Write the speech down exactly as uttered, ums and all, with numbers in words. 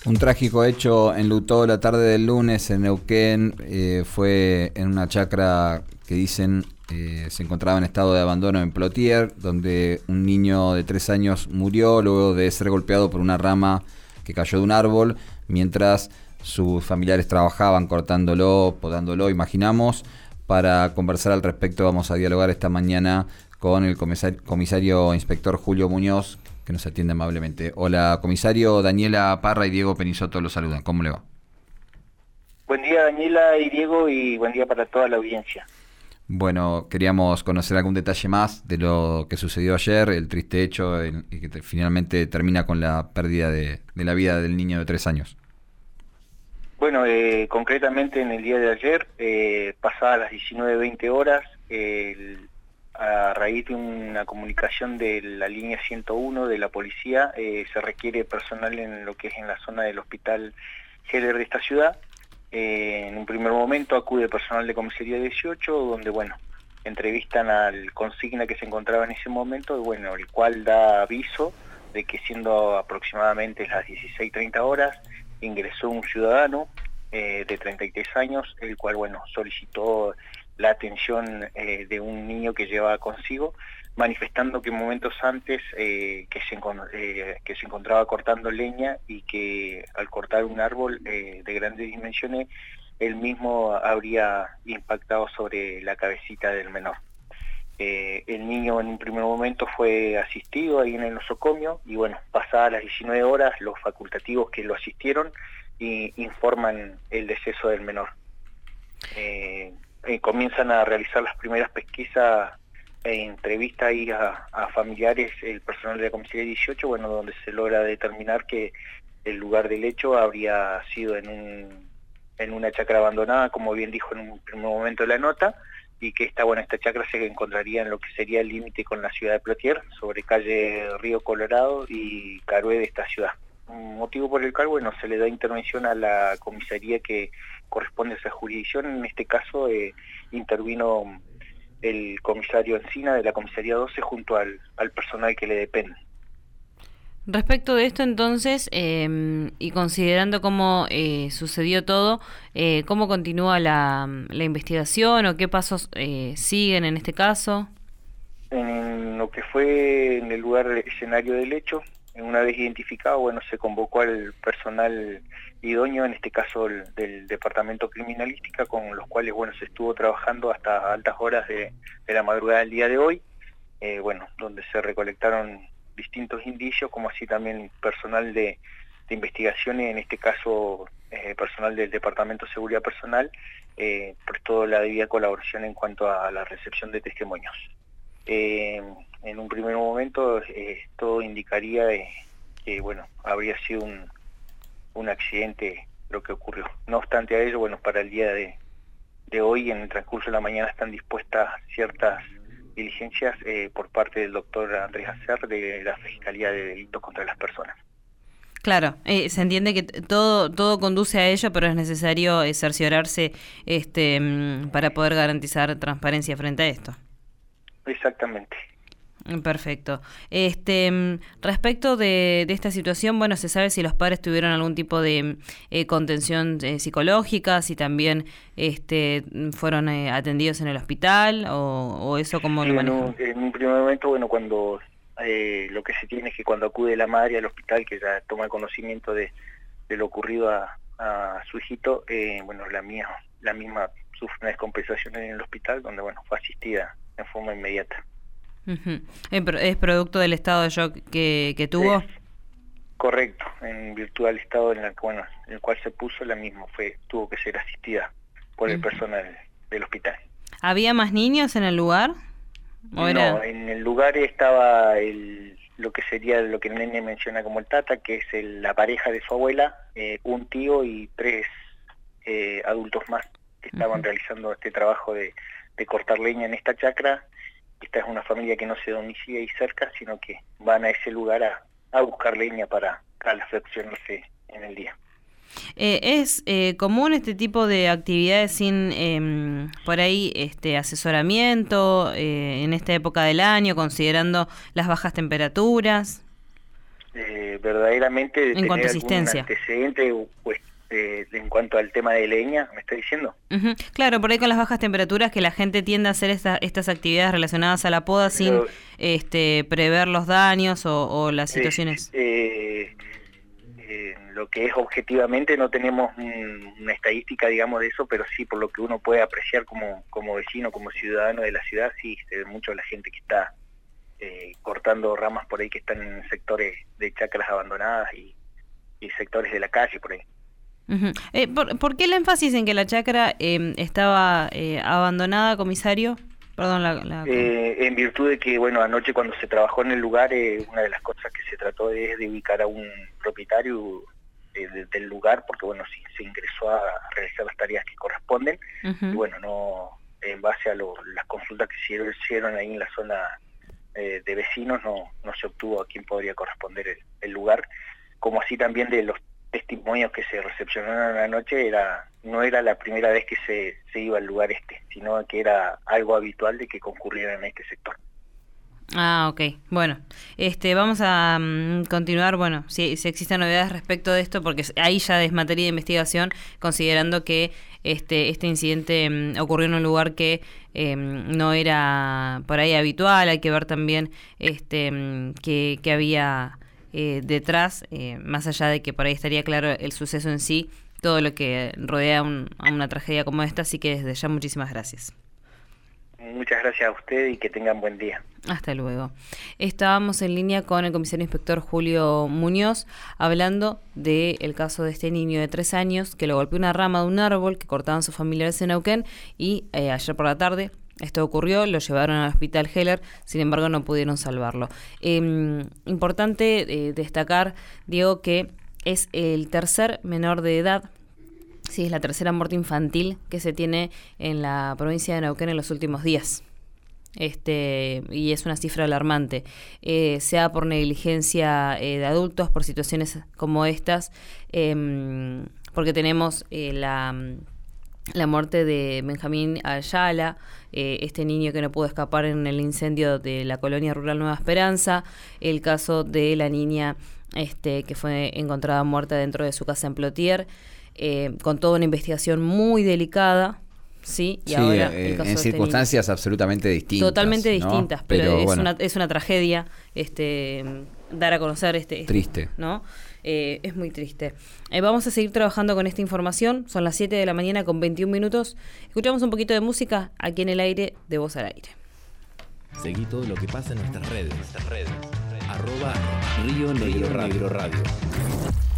Un trágico hecho enlutó la tarde del lunes en Neuquén. Eh, fue en una chacra que dicen eh, se encontraba en estado de abandono en Plotier, donde un niño de tres años murió luego de ser golpeado por una rama que cayó de un árbol, mientras sus familiares trabajaban cortándolo, podándolo, imaginamos. Para conversar al respecto vamos a dialogar esta mañana con el comisario, comisario inspector Julio Muñoz, que nos atiende amablemente. Hola, comisario. Daniela Parra y Diego Penizotto los saludan. ¿Cómo le va? Buen día, Daniela y Diego, y buen día para toda la audiencia. Bueno, queríamos conocer algún detalle más de lo que sucedió ayer, el triste hecho el, y que te, finalmente termina con la pérdida de, de la vida del niño de tres años. Bueno, eh, concretamente en el día de ayer, eh, pasadas las diecinueve veinte horas, eh, a raíz de una comunicación de la línea ciento uno de la policía, eh, se requiere personal en lo que es en la zona del hospital Heller de esta ciudad. Eh, en un primer momento acude personal de comisaría dieciocho, donde, bueno, entrevistan al consigna que se encontraba en ese momento, bueno, el cual da aviso de que siendo aproximadamente las dieciséis treinta horas, ingresó un ciudadano eh, de treinta y tres años, el cual, bueno, solicitó la atención eh, de un niño que llevaba consigo, manifestando que momentos antes eh, que, se, eh, que se encontraba cortando leña y que al cortar un árbol eh, de grandes dimensiones, él mismo habría impactado sobre la cabecita del menor. Eh, el niño en un primer momento fue asistido ahí en el nosocomio y, bueno, pasadas las diecinueve horas, los facultativos que lo asistieron y informan el deceso del menor. Eh, eh, comienzan a realizar las primeras pesquisas e entrevistas ahí a, a familiares, el personal de la comisaría dieciocho, bueno, donde se logra determinar que el lugar del hecho habría sido en, un, en una chacra abandonada, como bien dijo en un primer momento de la nota, y que esta, bueno, esta chacra se encontraría en lo que sería el límite con la ciudad de Plotier, sobre calle Río Colorado y Carué de esta ciudad. Un motivo por el cual, bueno, se le da intervención a la comisaría que corresponde a esa jurisdicción. En este caso eh, intervino el comisario Encina de la comisaría doce junto al, al personal que le depende. Respecto de esto, entonces, eh, y considerando cómo eh, sucedió todo, eh, ¿cómo continúa la, la investigación o qué pasos eh, siguen en este caso? En lo que fue en el lugar escenario del hecho, una vez identificado, bueno, se convocó al personal idóneo, en este caso el, del Departamento Criminalística, con los cuales, bueno, se estuvo trabajando hasta altas horas de, de la madrugada del día de hoy, eh, bueno, donde se recolectaron distintos indicios, como así también personal de, de investigaciones, en este caso eh, personal del Departamento de Seguridad Personal, eh, prestó la debida colaboración en cuanto a la recepción de testimonios. Eh, en un primer momento eh, todo indicaría eh, que, bueno, habría sido un, un accidente lo que ocurrió. No obstante a ello, bueno, para el día de, de hoy, en el transcurso de la mañana, están dispuestas ciertas diligencias eh, por parte del doctor Andrés Acer de la Fiscalía de Delitos contra las Personas. Claro, eh, se entiende que todo todo conduce a ello, pero es necesario eh, cerciorarse este, para poder garantizar transparencia frente a esto. Exactamente. Perfecto. Este, respecto de, de esta situación, bueno, se sabe si los padres tuvieron algún tipo de eh, contención eh, psicológica, si también este, fueron eh, atendidos en el hospital o, o eso cómo sí, lo manejan. En un, en un primer momento, bueno, cuando eh, lo que se tiene es que cuando acude la madre al hospital, que ya toma conocimiento de, de lo ocurrido a, a su hijito, eh, bueno, la mía, la misma sufre una descompensación en el hospital, donde, bueno, fue asistida en forma inmediata. Uh-huh. ¿Es producto del estado de shock que, que tuvo? Sí, correcto, en virtud del estado en el, bueno, en el cual se puso, la misma fue tuvo que ser asistida por el uh-huh. personal del hospital. ¿Había más niños en el lugar? ¿O no, era? En el lugar estaba el, lo que sería lo que el nene menciona como el tata, que es el, la pareja de su abuela, eh, un tío y tres eh, adultos más que estaban uh-huh. realizando este trabajo de, de cortar leña en esta chacra. Esta es una familia que no se domicila ahí cerca, sino que van a ese lugar a, a buscar leña para calefaccionarse en el día. Eh, ¿Es eh, común este tipo de actividades sin, eh, por ahí, este asesoramiento eh, en esta época del año, considerando las bajas temperaturas? eh, verdaderamente de en tener cuanto a algún asistencia. antecedente pues, eh, en cuanto al tema de leña, ¿me está diciendo? Uh-huh. Claro, por ahí con las bajas temperaturas que la gente tiende a hacer esta, estas actividades relacionadas a la poda sin Pero, este, prever los daños o, o las situaciones. Eh, eh, lo que es objetivamente no tenemos un, una estadística, digamos, de eso, pero sí por lo que uno puede apreciar como, como vecino, como ciudadano de la ciudad, sí, se ve mucho la gente que está eh, cortando ramas por ahí que están en sectores de chacras abandonadas y, y sectores de la calle por ahí. Uh-huh. Eh, ¿por, ¿Por qué el énfasis en que la chacra eh, estaba eh, abandonada, comisario? Perdón, la, la... Eh, en virtud de que, bueno, anoche cuando se trabajó en el lugar, eh, una de las cosas que se trató es de ubicar a un propietario eh, de, del lugar, porque, bueno, sí, se ingresó a realizar las tareas que corresponden, uh-huh. Y bueno, no en base a lo, las consultas que se hicieron ahí en la zona eh, de vecinos, no, no se obtuvo a quién podría corresponder el, el lugar, como así también de los testimonios que se recepcionaron anoche, era no era la primera vez que se, se iba al lugar este, sino que era algo habitual de que concurrieran a este sector. Ah, ok. Bueno, este, vamos a um, continuar, bueno, si, si existen novedades respecto de esto, porque ahí ya es materia de investigación, considerando que este, este incidente um, ocurrió en un lugar que um, no era por ahí habitual. Hay que ver también este, um, que, que había eh, detrás, eh, más allá de que por ahí estaría claro el suceso en sí, todo lo que rodea un, a una tragedia como esta, así que desde ya muchísimas gracias. Muchas gracias a usted y que tengan buen día. Hasta luego. Estábamos en línea con el comisario inspector Julio Muñoz, hablando del caso de este niño de tres años que lo golpeó una rama de un árbol que cortaban sus familiares en Neuquén y eh, ayer por la tarde esto ocurrió, lo llevaron al hospital Heller, sin embargo no pudieron salvarlo. Eh, importante eh, destacar, Diego, que es el tercer menor de edad. Sí, es la tercera muerte infantil que se tiene en la provincia de Neuquén en los últimos días. Este, y es una cifra alarmante, eh, sea por negligencia eh, de adultos, por situaciones como estas, eh, porque tenemos eh, la, la muerte de Benjamín Ayala, eh, este niño que no pudo escapar en el incendio de la colonia rural Nueva Esperanza, el caso de la niña este, que fue encontrada muerta dentro de su casa en Plotier, eh, con toda una investigación muy delicada. Sí, y sí, ahora eh, el caso en de circunstancias este absolutamente distintas. Totalmente ¿no? distintas, pero, pero es, bueno, una, es una tragedia este, dar a conocer este... Triste. ¿no? Eh, es muy triste. Eh, vamos a seguir trabajando con esta información. Son las siete de la mañana con veintiún minutos. Escuchamos un poquito de música aquí en el aire de Voz al Aire. Seguí todo lo que pasa en nuestras redes. Nuestras redes. Arroba Río Negro Radio.